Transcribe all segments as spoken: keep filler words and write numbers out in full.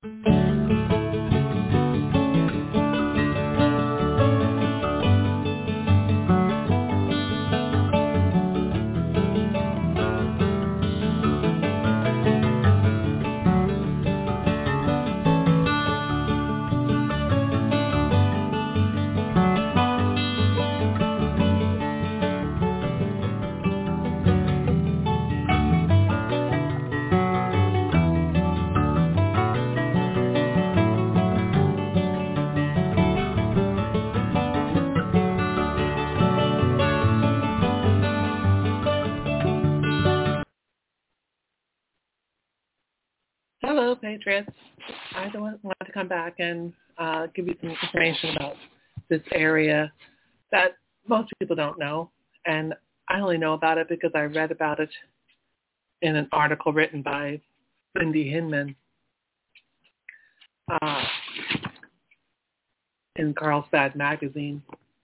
Hello, Patriots. I want to come back and uh, give you some information about this area that most people don't know. And I only know about it because I read about it in an article written by Cindy Hinman uh, in Carlsbad magazine.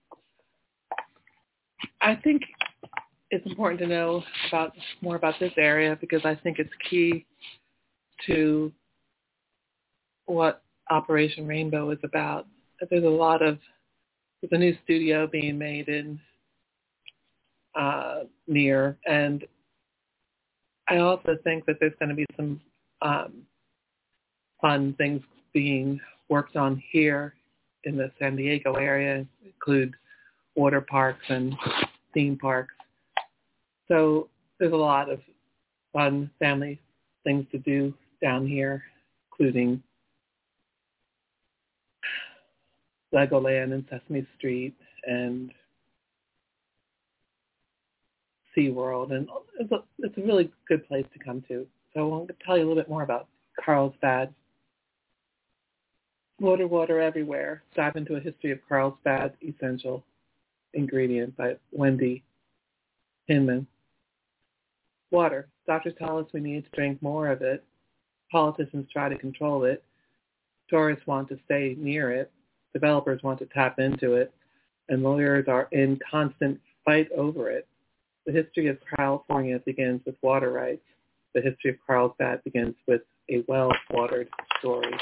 I think it's important to know about more about this area because I think it's key to what Operation Rainbow is about. There's a lot of, there's a new studio being made in uh, near, and I also think that there's going to be some um, fun things being worked on here in the San Diego area, include water parks and theme parks. So there's a lot of fun family things to do down here, including Legoland and Sesame Street and SeaWorld, and it's a, it's a really good place to come to. So I want to tell you a little bit more about Carlsbad. Water, water everywhere. Dive into a history of Carlsbad essential ingredient by Wendy Hinman. Water. Doctors tell us we need to drink more of it. Politicians try to control it. Tourists want to stay near it. Developers want to tap into it. And lawyers are in constant fight over it. The history of California begins with water rights. The history of Carlsbad begins with a well-watered story.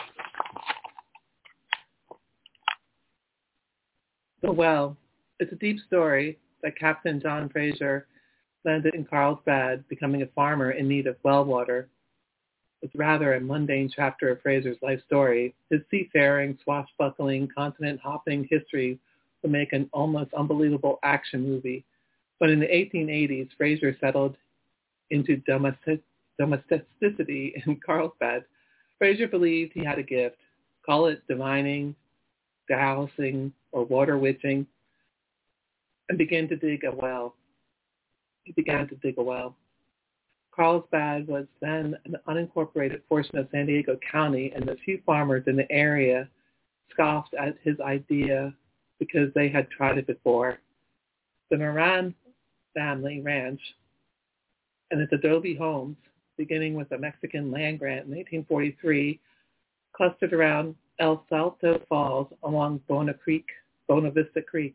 The well. It's a deep story that Captain John Fraser landed in Carlsbad, becoming a farmer in need of well water. It's rather a mundane chapter of Fraser's life story. His seafaring, swashbuckling, continent-hopping history would make an almost unbelievable action movie. But in the eighteen eighties, Fraser settled into domestic, domesticity in Carlsbad. Fraser believed he had a gift. Call it divining, dowsing, or water witching, and began to dig a well. He began to dig a well. Carlsbad was then an unincorporated portion of San Diego County, and the few farmers in the area scoffed at his idea because they had tried it before. The Moran family ranch and its adobe homes, beginning with a Mexican land grant in eighteen forty-three, clustered around El Salto Falls along Bona Creek, Bona Vista Creek.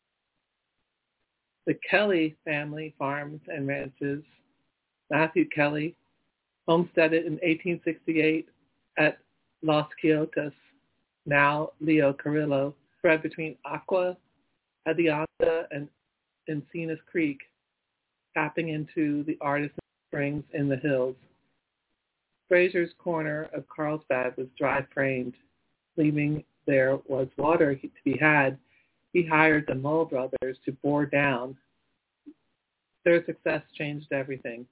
The Kelly family farms and ranches, Matthew Kelly, homesteaded in eighteen sixty-eight at Los Quiotes, now Leo Carrillo, spread between Aqua, Adianta, and Encinas Creek, tapping into the Artisan Springs in the hills. Fraser's corner of Carlsbad was dry-framed. Leaving there was water to be had, he hired the Mull brothers to bore down. Their success changed everything.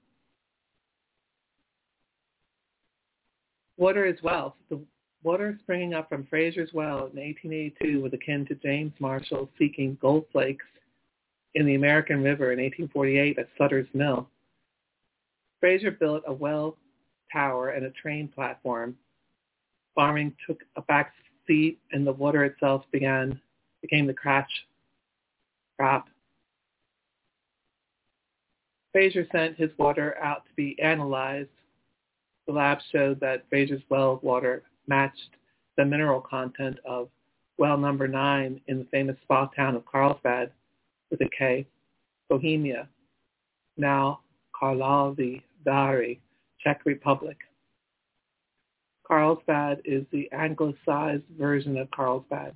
Water is wealth. The water springing up from Fraser's well in eighteen eighty-two was akin to James Marshall seeking gold flakes in the American River in eighteen forty-eight at Sutter's Mill. Fraser built a well tower and a train platform. Farming took a back seat, and the water itself began became the crash crop. Fraser sent his water out to be analyzed. The lab showed that Fraser's well water matched the mineral content of well number nine in the famous spa town of Carlsbad with a K, Bohemia, now Karlovy Vary, Czech Republic. Carlsbad is the anglicized version of Carlsbad.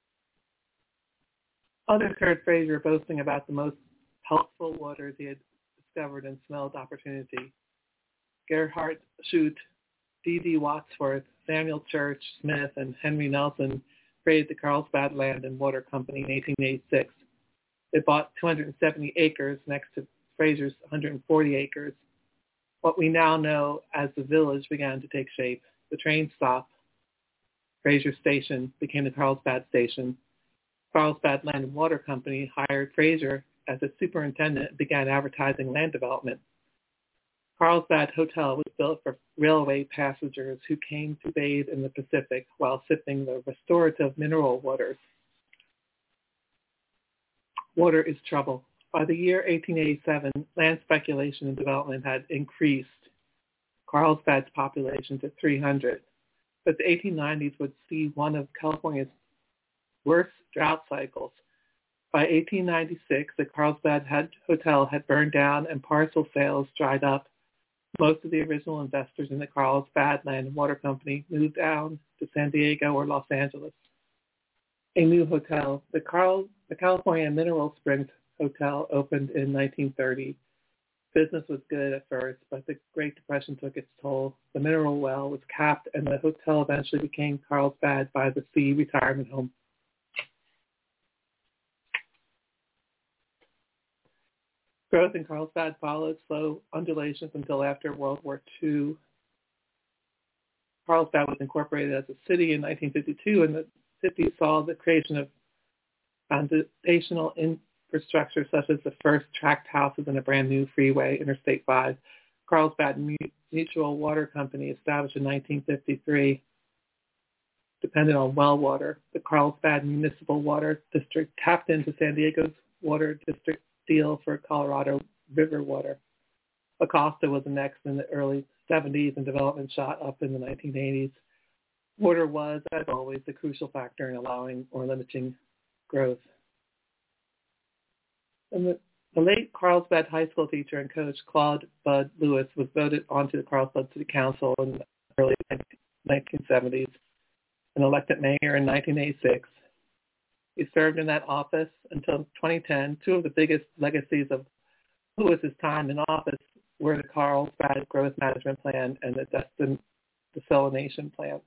Others heard Fraser boasting about the most healthful waters he had discovered and smelled opportunity. Gerhard Schutt, D D Wadsworth, Samuel Church Smith, and Henry Nelson created the Carlsbad Land and Water Company in eighteen eighty-six. They bought two hundred seventy acres next to Fraser's one hundred forty acres. What we now know as the village began to take shape. The train stop, Fraser Station, became the Carlsbad Station. Carlsbad Land and Water Company hired Fraser as a superintendent and began advertising land development. Carlsbad Hotel was built for railway passengers who came to bathe in the Pacific while sipping the restorative mineral waters. Water is trouble. By the year eighteen eighty-seven, land speculation and development had increased Carlsbad's population to three hundred. But the eighteen nineties would see one of California's worst drought cycles. By eighteen ninety-six, the Carlsbad had, Hotel had burned down and parcel sales dried up. Most of the original investors in the Carlsbad Land and Water Company moved down to San Diego or Los Angeles. A new hotel, the, Carl, the California Mineral Springs Hotel, opened in nineteen thirty. Business was good at first, but the Great Depression took its toll. The mineral well was capped, and the hotel eventually became Carlsbad by the Sea Retirement Home. Growth in Carlsbad followed slow undulations until after World War Two. Carlsbad was incorporated as a city in nineteen fifty-two, and the city saw the creation of foundational infrastructure such as the first tract houses and a brand new freeway, Interstate five. Carlsbad Mutual Water Company, established in nineteen fifty-three, depended on well water. The Carlsbad Municipal Water District tapped into San Diego's water district deal for Colorado River water. Acosta was annexed in the early seventies and development shot up in the nineteen eighties. Water was, as always, the crucial factor in allowing or limiting growth. And the, the late Carlsbad high school teacher and coach Claude Bud Lewis was voted onto the Carlsbad City Council in the early nineteen seventies and elected mayor in nineteen eighty-six. He served in that office until twenty ten. Two of the biggest legacies of Lewis's time in office were the Carlsbad Growth Management Plan and the Destin Desalination Plan.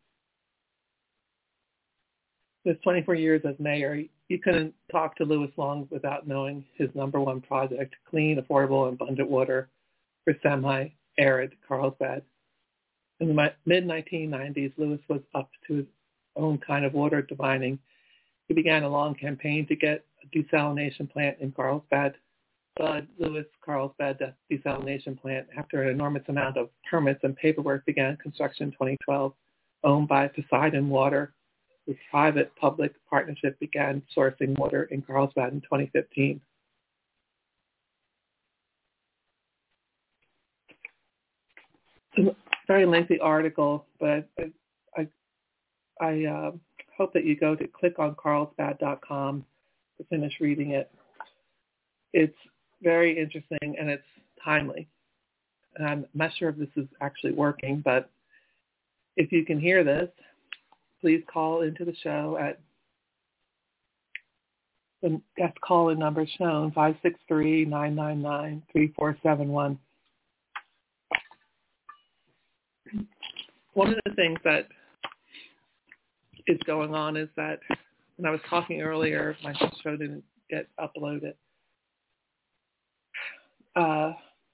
His twenty-four years as mayor, you couldn't talk to Lewis long without knowing his number one project, clean, affordable, and abundant water for semi-arid Carlsbad. In the mid nineteen nineties, Lewis was up to his own kind of water divining. He began a long campaign to get a desalination plant in Carlsbad. Bud Lewis Carlsbad Desalination Plant, after an enormous amount of permits and paperwork, began construction in twenty twelve. Owned by Poseidon Water, the private-public partnership began sourcing water in Carlsbad in twenty fifteen. It's a very lengthy article, but I, I, I uh, hope that you go to click on carlsbad dot com to finish reading it. It's very interesting and it's timely. And I'm not sure if this is actually working, but if you can hear this, please call into the show at the guest call-in number shown, five six three, nine nine nine, three four seven one. One of the things that is going on is that when I was talking earlier, my show didn't get uploaded. Uh,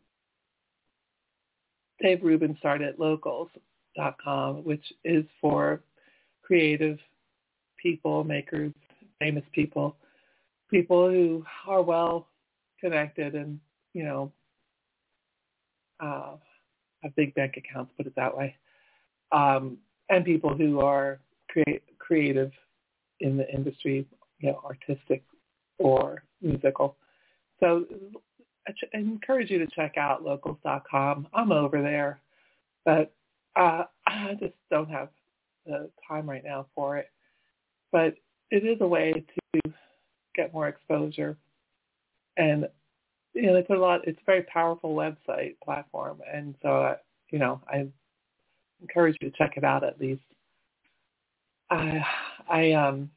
Dave Rubin started locals dot com, which is for creative people, makers, famous people, people who are well connected and, you know, uh, have big bank accounts, put it that way, um, and people who are crea- creative in the industry, you know, artistic or musical. So I, ch- I encourage you to check out locals dot com. I'm over there, but uh, I just don't have the time right now for it. But it is a way to get more exposure. And, you know, they put a lot, it's a very powerful website platform. And so, uh, you know, I'm encourage you to check it out at least. I, I, um,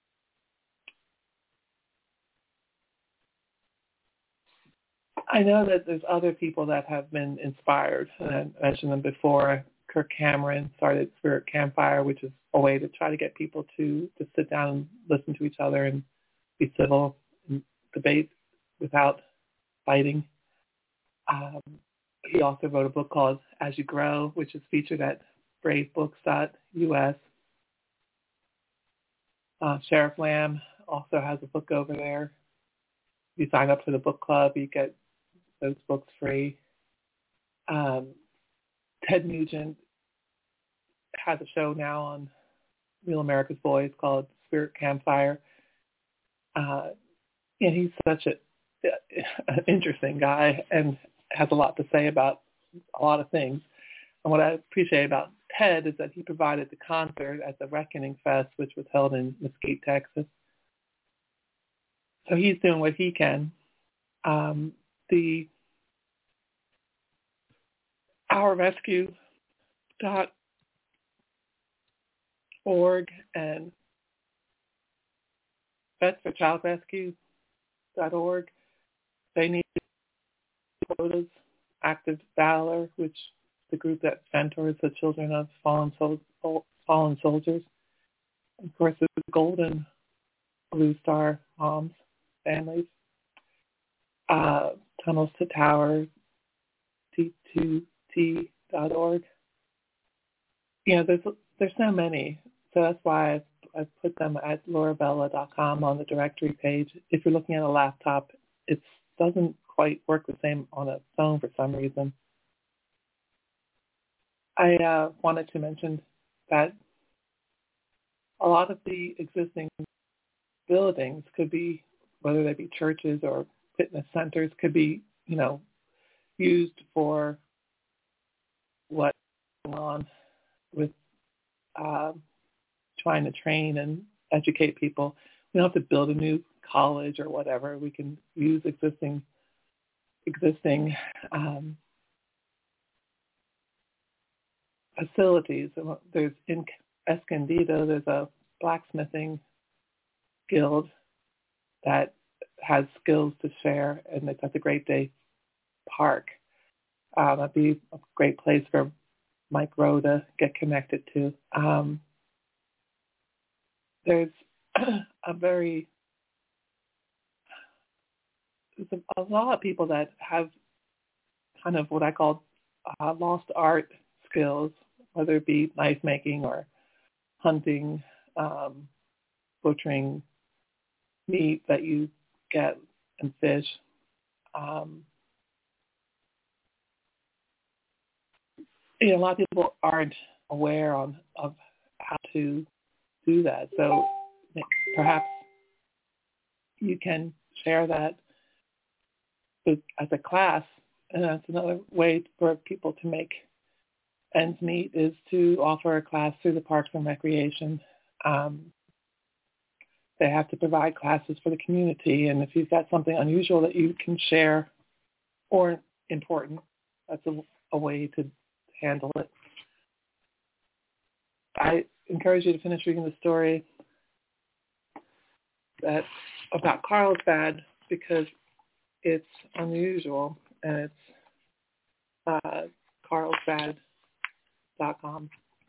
I know that there's other people that have been inspired, and I mentioned them before. Kirk Cameron started Spirit Campfire, which is a way to try to get people to, to sit down and listen to each other and be civil and debate without fighting. Um, he also wrote a book called As You Grow, which is featured at brave books dot U S. Uh, Sheriff Lamb also has a book over there. If you sign up for the book club, you get those books free. Um, Ted Nugent has a show now on Real America's Voice called Spirit Campfire. Uh, and he's such a, an interesting guy and has a lot to say about a lot of things. And what I appreciate about Ted is that he provided the concert at the Reckoning Fest, which was held in Mesquite, Texas. So he's doing what he can. Um, the Our Rescue dot org and Vets for Child Rescue dot org, they need quotas. Active Valor, which is the group that mentors the children of fallen, sol- fallen soldiers. Of course, the Golden Blue Star moms, families. Uh, Tunnels to Towers, T two T dot org. You know, there's there's so many, so that's why I've, I've put them at laura bella dot com on the directory page. If you're looking at a laptop, it doesn't quite work the same on a phone for some reason. I uh, wanted to mention that a lot of the existing buildings could be, whether they be churches or fitness centers, could be, you know, used for what's going on with uh, trying to train and educate people. We don't have to build a new college or whatever. We can use existing existing um, facilities. There's in Escondido, there's a blacksmithing guild that has skills to share, and it's at the Great Day Park. Um, that'd be a great place for Mike Rowe to get connected to. Um, there's a very there's a, a lot of people that have kind of what I call uh, lost art skills, whether it be knife making or hunting, um, butchering meat that you get, and fish. Um, you know, a lot of people aren't aware on, of how to do that. So perhaps you can share that with, as a class. And that's another way for people to make ends meet, is to offer a class through the Parks and Recreation. Um, they have to provide classes for the community. And if you've got something unusual that you can share or important, that's a, a way to handle it. I encourage you to finish reading the story that about Carlsbad, because it's unusual, and it's uh, carlsbad dot com.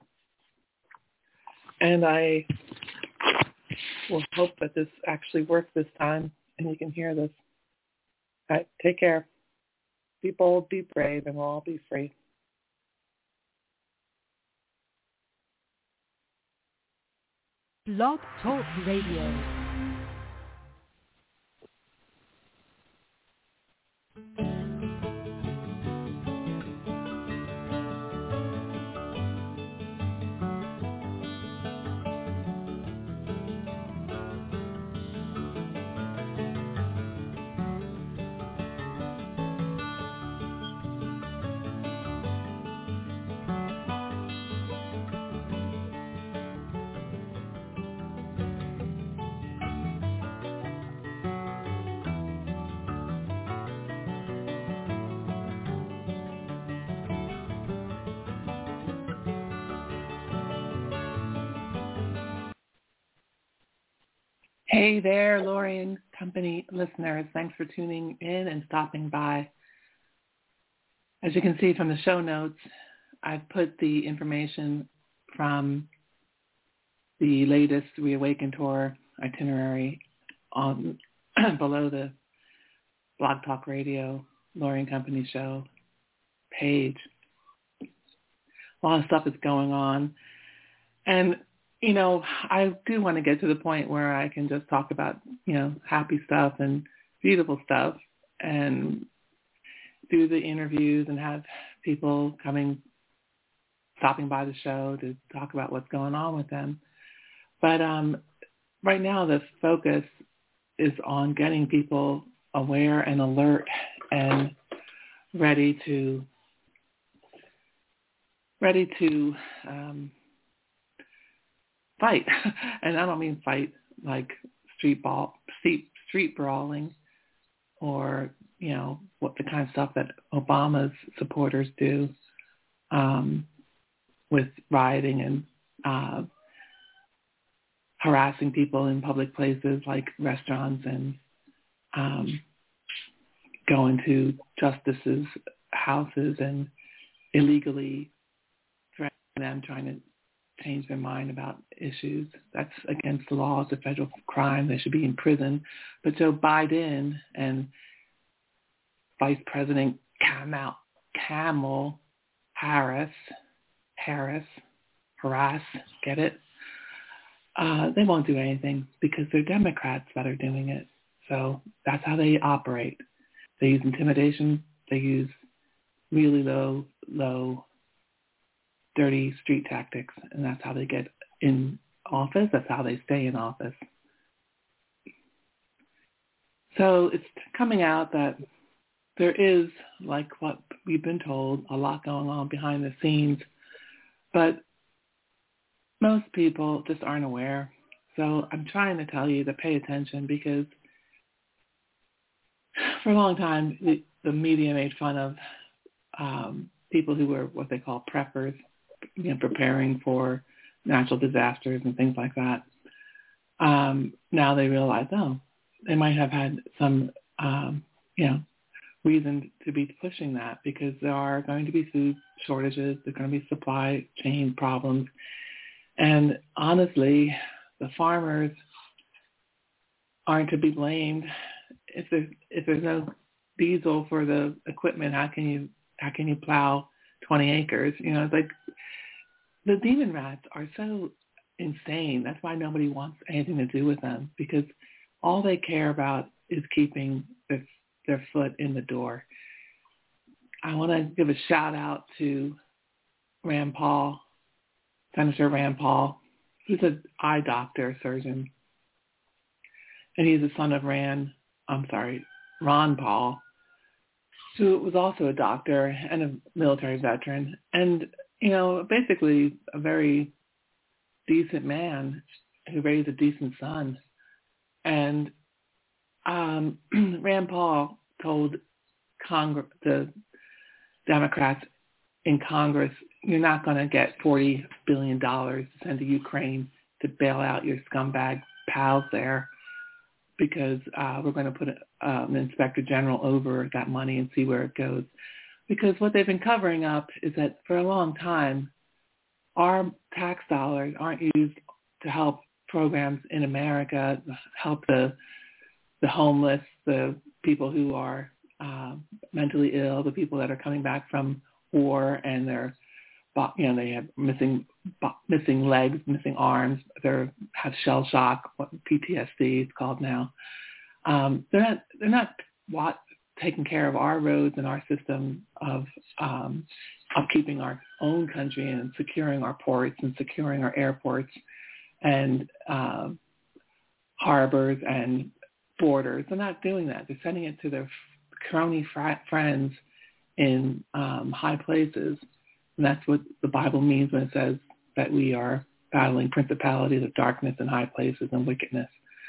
And I will hope that this actually works this time and you can hear this. All right, take care. Be bold, be brave, and we'll all be free. Blog Talk Radio. Hey there, Lori Company listeners. Thanks for tuning in and stopping by. As you can see from the show notes, I've put the information from the latest Reawaken Tour itinerary on below the Blog Talk Radio Lori Company show page. A lot of stuff is going on. And you know, I do want to get to the point where I can just talk about, you know, happy stuff and beautiful stuff and do the interviews and have people coming, stopping by the show to talk about what's going on with them. But um, right now the focus is on getting people aware and alert and ready to, ready to, um, fight. And I don't mean fight like street ball, street, street brawling or, you know, what the kind of stuff that Obama's supporters do um, with rioting and uh, harassing people in public places like restaurants and um, going to justices' houses and illegally threatening them, trying to change their mind about issues. That's against the law. It's a federal crime. They should be in prison. But Joe Biden and Vice President Kamala, Kamala Harris, Harris, harass, get it? Uh, they won't do anything because they're Democrats that are doing it. So that's how they operate. They use intimidation. They use really low, low dirty street tactics, and that's how they get in office. That's how they stay in office. So it's coming out that there is, like what we've been told, a lot going on behind the scenes, but most people just aren't aware. So I'm trying to tell you to pay attention because for a long time, the, the media made fun of um, people who were what they call preppers, you know, preparing for natural disasters and things like that. Um, now they realize, oh, they might have had some, um, you know, reason to be pushing that because there are going to be food shortages, there are going to be supply chain problems. And honestly, the farmers aren't to be blamed. If there's, if there's no diesel for the equipment, how can you, how can you plow twenty acres? You know, it's like, the demon rats are so insane. That's why nobody wants anything to do with them because all they care about is keeping their, their foot in the door. I want to give a shout out to Rand Paul, Senator Rand Paul, who's an eye doctor, surgeon. And he's the son of Rand, I'm sorry, Ron Paul, who was also a doctor and a military veteran. And you know, basically a very decent man who raised a decent son. And um, Rand Paul told Congress, the Democrats in Congress, you're not going to get forty billion dollars to send to Ukraine to bail out your scumbag pals there because uh, we're going to put a, uh, an inspector general over that money and see where it goes. Because what they've been covering up is that for a long time, our tax dollars aren't used to help programs in America, help the the homeless, the people who are uh, mentally ill, the people that are coming back from war and they're, you know, they have missing missing legs, missing arms, they have shell shock, P T S D it's called now. Um, they're not they're not what. taking care of our roads and our system of um, of keeping our own country and securing our ports and securing our airports and uh, harbors and borders. They're not doing that. They're sending it to their crony fr- friends in um, high places. And that's what the Bible means when it says that we are battling principalities of darkness in high places and wickedness.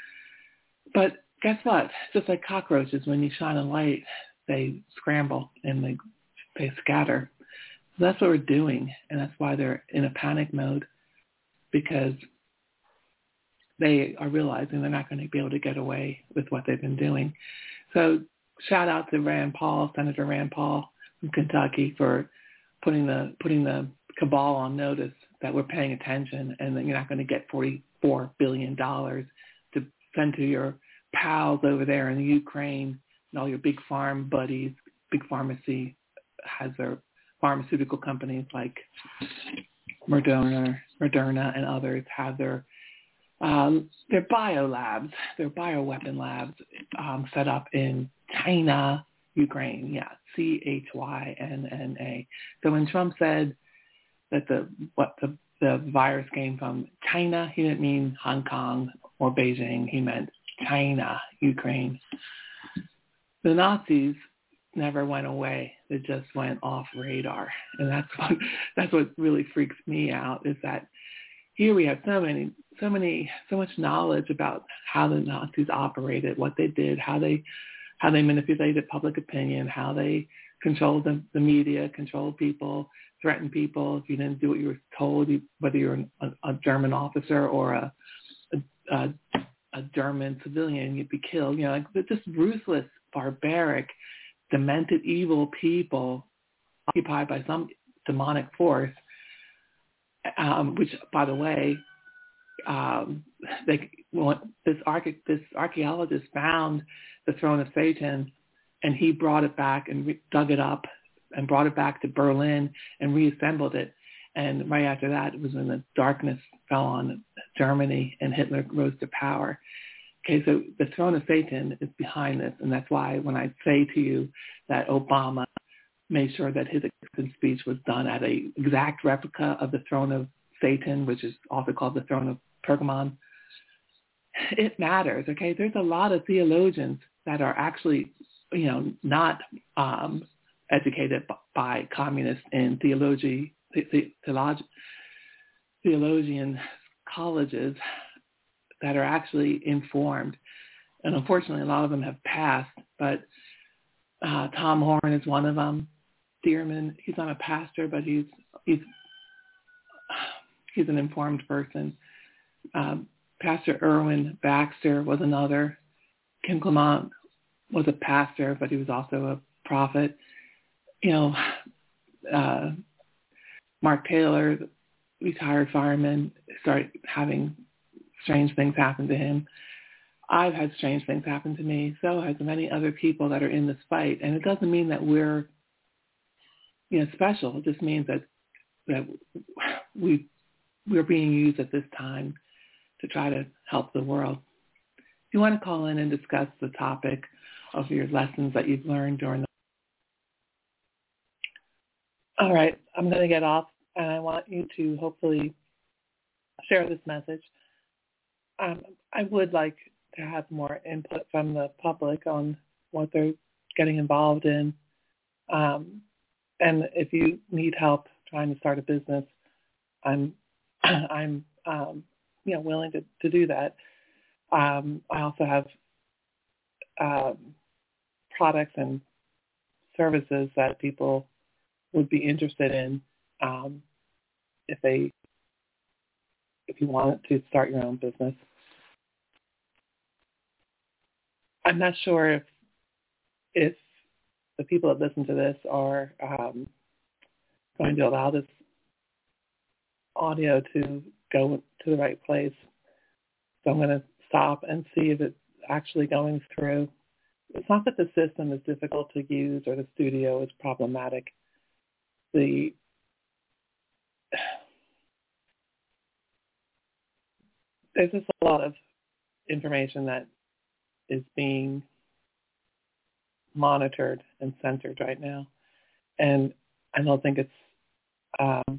But guess what? Just like cockroaches, when you shine a light, they scramble and they they scatter. So that's what we're doing, and that's why they're in a panic mode, because they are realizing they're not going to be able to get away with what they've been doing. So shout out to Rand Paul, Senator Rand Paul from Kentucky, for putting the putting the cabal on notice that we're paying attention and that you're not going to get forty-four billion dollars to send to your pals over there in the Ukraine and all your big farm buddies. Big pharmacy has their pharmaceutical companies like Moderna, Moderna and others have their um, their bio labs, their bioweapon labs um, set up in China, Ukraine. Yeah, C H Y N N A. So when Trump said that the what the the virus came from China, he didn't mean Hong Kong or Beijing. He meant China, Ukraine. The Nazis never went away. They just went off radar. And that's what that's what really freaks me out, is that here we have so many so many so much knowledge about how the Nazis operated, what they did, how they how they manipulated public opinion, how they controlled the, the media, controlled people, threatened people. If you didn't do what you were told, you, whether you're a, a German officer or a, a, a a German civilian, you'd be killed. You know, like they're just ruthless, barbaric, demented, evil people occupied by some demonic force, um, which, by the way, um, they, well, this, arche- this archaeologist found the throne of Satan, and he brought it back and re- dug it up and brought it back to Berlin and reassembled it. And right after that, it was when the darkness fell on Germany and Hitler rose to power. Okay, so the throne of Satan is behind this, and that's why when I say to you that Obama made sure that his acceptance speech was done at an exact replica of the throne of Satan, which is also called the throne of Pergamon, it matters, okay? There's a lot of theologians that are actually, you know, not um, educated by communists in theology, the, theolog, theologian colleges that are actually informed. And unfortunately, a lot of them have passed, but uh, Tom Horn is one of them. Dearman, he's not a pastor, but he's he's he's an informed person. Um, Pastor Erwin Baxter was another. Kim Clement was a pastor, but he was also a prophet. You know, uh, Mark Taylor, retired fireman, started having strange things happen to him. I've had strange things happen to me. So has many other people that are in this fight. And it doesn't mean that we're, you know, special. It just means that that we we're being used at this time to try to help the world. If you want to call in and discuss the topic of your lessons that you've learned during the... All right, I'm going to get off, and I want you to hopefully share this message. Um, I would like to have more input from the public on what they're getting involved in. Um, and if you need help trying to start a business, I'm, I'm, um, you know, willing to, to do that. Um, I also have um, products and services that people would be interested in um, if they, if you want to start your own business. I'm not sure if if the people that listen to this are um, going to allow this audio to go to the right place. So I'm going to stop and see if it's actually going through. It's not that the system is difficult to use or the studio is problematic. The there's just a lot of information that is being monitored and censored right now, and I don't think it's um,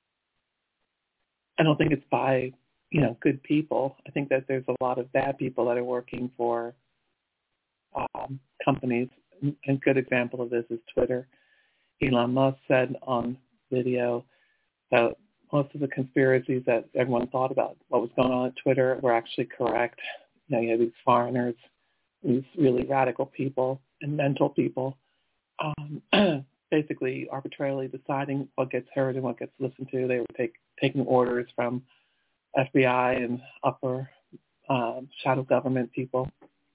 I don't think it's by you know good people. I think that there's a lot of bad people that are working for um, companies. A good example of this is Twitter. Elon Musk said on video that most of the conspiracies that everyone thought about what was going on at Twitter were actually correct. You know, you have these foreigners, these really radical people and mental people, um, basically arbitrarily deciding what gets heard and what gets listened to. They were take, taking orders from F B I and upper um, shadow government people.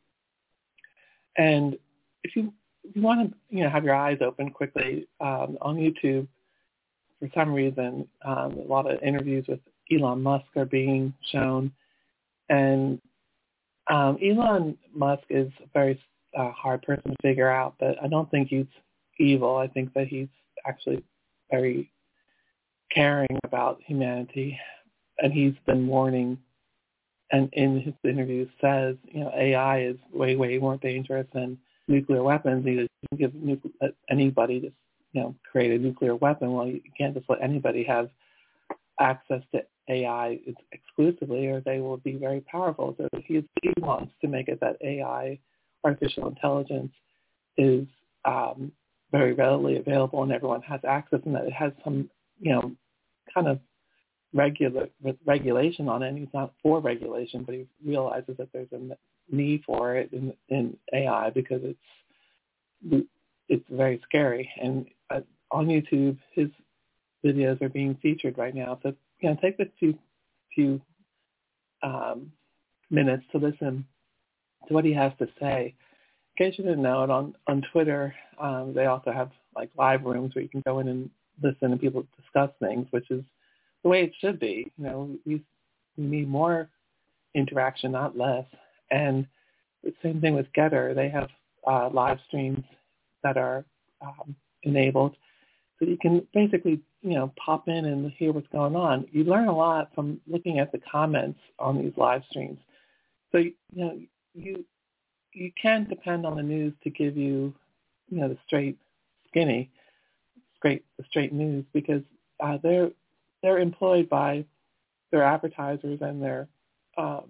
And if you, if you want to, you know, have your eyes open quickly um, on YouTube, for some reason, um, a lot of interviews with Elon Musk are being shown. And um, Elon Musk is a very uh, hard person to figure out, but I don't think he's evil. I think that he's actually very caring about humanity. And he's been warning, and in his interviews says, you know, A I is way, way more dangerous than nuclear weapons. You can give nucle- anybody to, you know, create a nuclear weapon. Well, you can't just let anybody have access to A I exclusively, or they will be very powerful. So he, he wants to make it that A I, artificial intelligence, is um, very readily available and everyone has access, and that it has some, you know, kind of regular with regulation on it. And he's not for regulation, but he realizes that there's a need for it in, in A I because it's it's very scary. And uh, on YouTube, his videos are being featured right now. So, you know, take a few few um, minutes to listen to what he has to say. In case you didn't know it, on on Twitter, um, they also have like live rooms where you can go in and listen and people discuss things, which is the way it should be. You know, we, we need more interaction, not less. And the same thing with Getter. They have uh, live streams that are um, enabled, so you can basically, you know, pop in and hear what's going on. You learn a lot from looking at the comments on these live streams. So, you know, you you can depend on the news to give you, you know, the straight, skinny, straight, the straight news, because uh, they're they're employed by their advertisers and their um,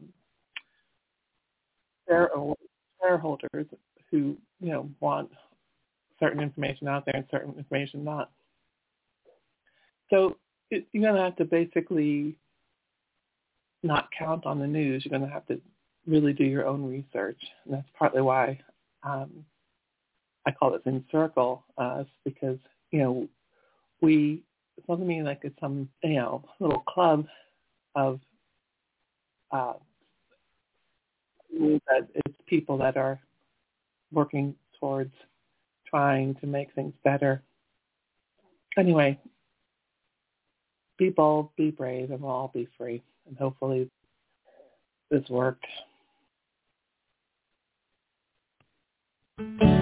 their shareholders who, you know, want certain information out there and certain information not. So it, you're going to have to basically not count on the news. You're going to have to really do your own research. And that's partly why um, I call it encircle us, because, you know, we, it doesn't mean like it's some, you know, little club of, uh, that it's people that are working towards trying to make things better. Anyway, be bold, be brave, and we'll all be free. And hopefully this worked.